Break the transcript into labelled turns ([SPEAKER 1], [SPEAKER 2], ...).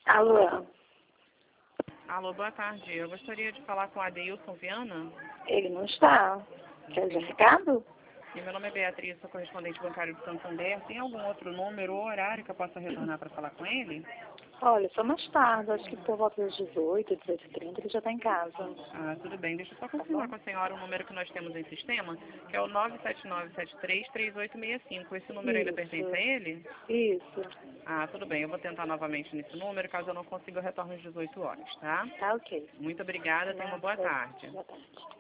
[SPEAKER 1] Alô?
[SPEAKER 2] Alô, boa tarde. Eu gostaria de falar com a Adeilson Viana.
[SPEAKER 1] Ele não está. Quer dizer recado?
[SPEAKER 2] E meu nome é Beatriz, sou correspondente bancário de Santander. Tem algum outro número ou horário que eu possa retornar para falar com ele?
[SPEAKER 1] Olha, só mais tarde, acho que por volta das 18, 18h30 ele já está em casa.
[SPEAKER 2] Ah, tudo bem. Deixa eu só confirmar com a senhora o número que nós temos em sistema, que é o 979733865. Esse número ainda pertence a ele?
[SPEAKER 1] Isso.
[SPEAKER 2] Ah, tudo bem. Eu vou tentar novamente nesse número, caso eu não consiga, eu retorno às 18 horas, tá?
[SPEAKER 1] Tá ok.
[SPEAKER 2] Muito obrigada. Tenha uma boa tarde.
[SPEAKER 1] Boa tarde.